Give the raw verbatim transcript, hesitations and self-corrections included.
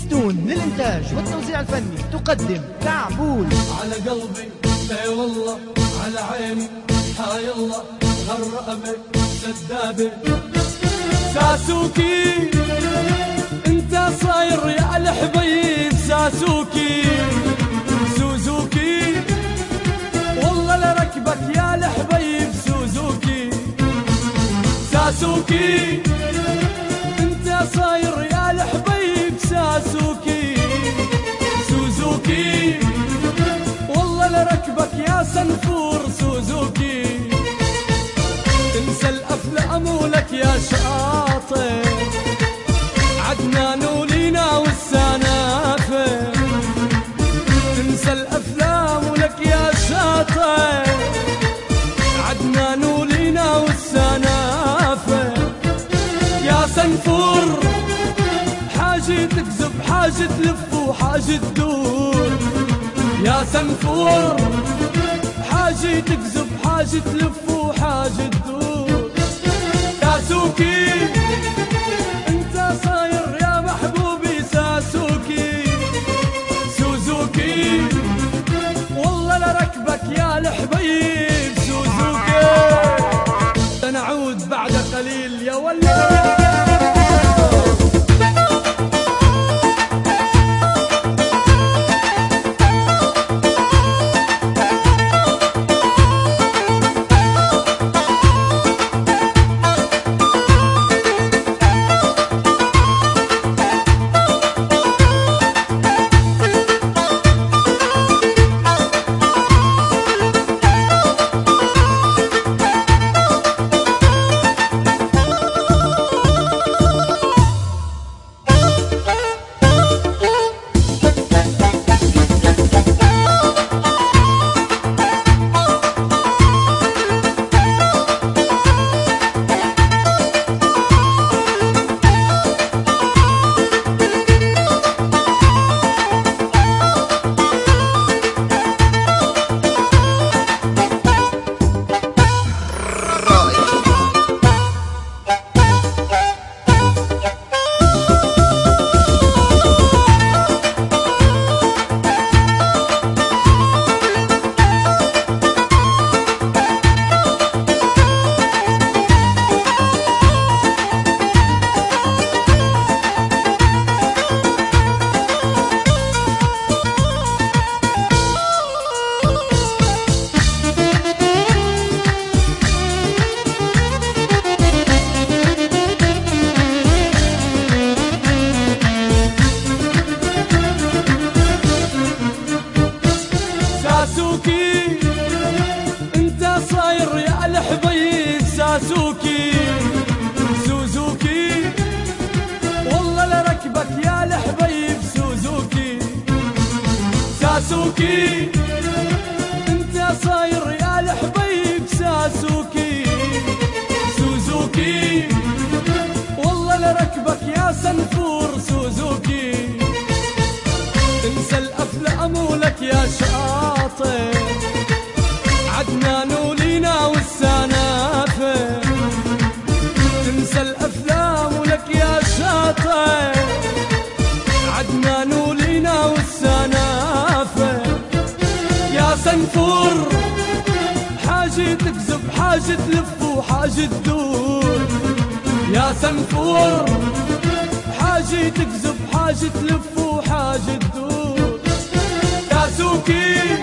سبيستون للإنتاج والتوزيع الفني تقدم كعبول. على قلبي اي والله، على عيني حي الله، غرقبك سدابي ساسوكي، انت صاير يا الحبيب ساسوكي سوزوكي، والله لركبك يا الحبيب سوزوكي ساسوكي، انت صاير يا الحبيب ساسوكي سوزوكي، والله لركبك يا سنفور سوزوكي، تنسى الافلام ولك يا شاطر، عدنان ولينا والسنافر، تنسى الافلام ولك يا شاطر، عدنان ولينا والسنافر، يا سنفور حاجة تكذب حاجة تلف وحاجة تدور، يا سنفور حاجة تكذب حاجة تلف وحاجة تدور، ساسوكي انت صاير يا محبوبي ساسوكي سوزوكي، والله لركبك يا الحبيب سوزوكي، سنعود بعد قليل يا ولد. ساسوكي انت صاير يا الحبيب ساسوكي سوزوكي، والله لركبك يا الحبيب سوزوكي ساسوكي، انت صاير يا الحبيب ساسوكي سوزوكي، والله لركبك يا سنفور سوزوكي، تنسى الافلام ولك يا شاطر، عدنان ولينا والسنافر، تنسى الافلام ولك يا شاطر، عدنان ولينا والسنافر، يا سنفور حاجة تكذب حاجة تلف وحاجة تدور، يا سنفور حاجة تكذب حاجة تلف وحاجة تدور، ساسوكي